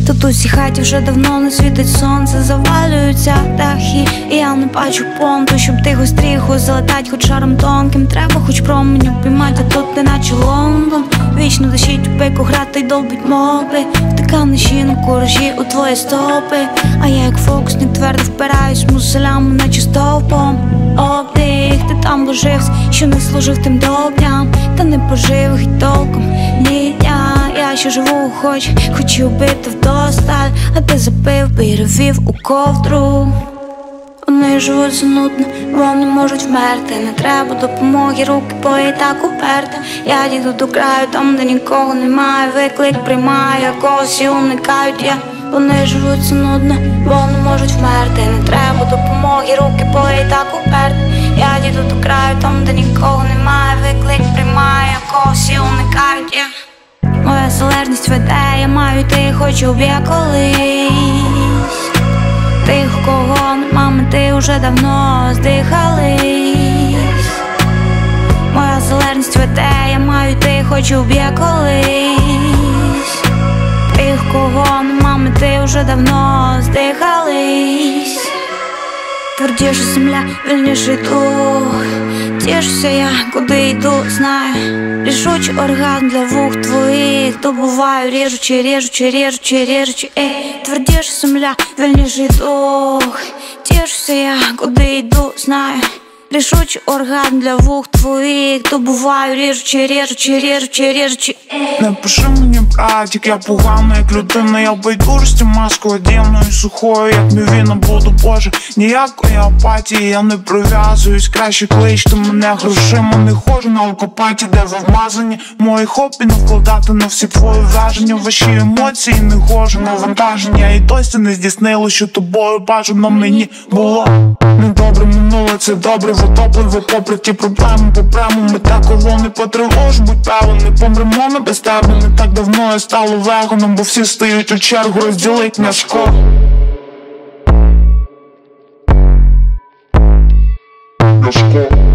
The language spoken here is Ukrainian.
Тут у цій хаті вже давно не світить сонце, завалюються дахи, і я не бачу понту, щоб тихо стріху залетать хоч шаром тонким. Треба хоч променю піймати, а тут не наче Лондон. Вічно дощить у пику, грати й долбить моби. Втика ночі на куражі у твої стопи. А я як фокусник твердо впираюсь мусолями, наче стовпом. Обдих, ти там ложився, що не служив тим добрям, та не пожив і толком. Ні, я ще живу, хоч і убити вдосталь, а ти запив, перевів у ковдру. Вони живуть занудно, вони можуть вмерти. Не треба допомоги, руки бої так уперти. Я дійду до краю, там де нікого немає. Виклик приймаю, якогось і уникають я. Вони живуть занудно, вони можуть вмерти. Не треба допомоги, руки бої так уперти. Я дійду до краю, там де нікого немає. Виклик приймаю, якогось і уникають я. Моя залежність веде, я маю йти, хочу б я колись. Тих, кого нема мети, уже давно здихались. Моя залежність веде, я маю йти, хочу б я колись. Тих, кого нема мети, уже давно здихались. Твердіша земля, вільніший дух. Тішуся я, куди йду, знаю. Рішучий оргазм для вух твоїх. Добуваю, режучи, ей. Твердіша земля, вільніший дух. Тішуся я, куди йду, знаю. Рішучий оргазм для вух твоїх. Добуваю, режучи, ей. Не пиши мені, братик, я погана як людина. Я в байдужості маску одягну і сухою, як мівіна буду, боже. Ніякої апатії, я не прив'язуюсь. Краще кличте мене грошима. Не ходжу на алкопаті, де ви вмазані. Мої хобі не вкладати на всі твої враження. Ваші емоції не хожу навантаження. І досі не здійснило, що тобою бажано мені було. Недобре минуле, це добре, витопливо. Попри ті проблеми, попрямо ми такого не потривож. Будь певен, не помремо ми без тебе. Не так давно я стало вегоном, бо всі стають у чергу, розділить наш код. Наш код.